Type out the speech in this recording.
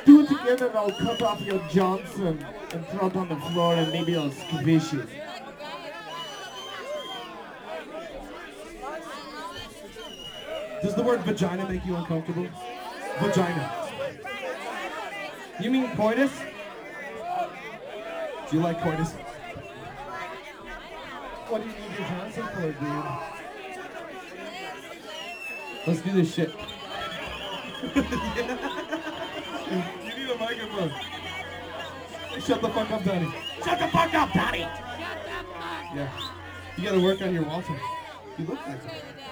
do it together and I'll cut off your Johnson and throw it on the floor and maybe I'll squish it. Does the word vagina make you uncomfortable? Vagina. You mean coitus? Do you like coitus? What do you need your Johnson for, dude? Let's do this shit. You need a microphone. Shut the fuck up, Donnie. Shut the fuck up, Donnie! Yeah. You gotta work on your Walter. You look like it.